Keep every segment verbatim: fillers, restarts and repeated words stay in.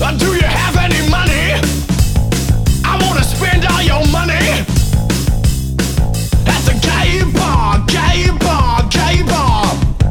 Uh, do you have any money? I wanna spend all your money at the gay bar, gay bar, gay bar.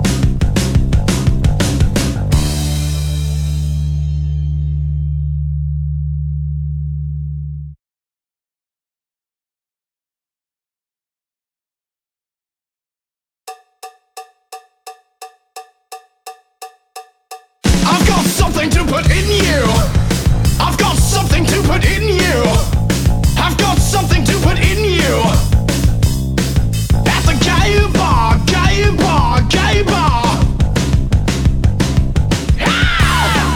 I've got something to put in you. I've got something to put in you. I've got something to put in you. At the gay bar, gay bar, gay bar. Ah!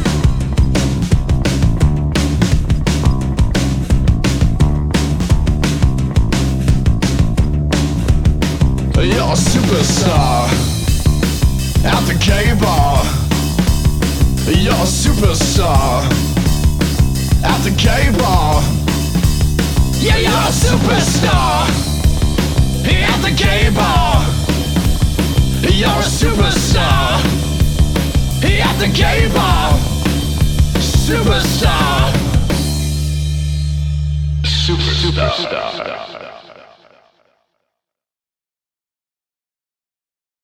You're a superstar. At the gay bar. You're a superstar at the gay bar. Yeah, you're a superstar at the gay bar. You're a superstar at the gay bar. Superstar. Superstar. Superstar.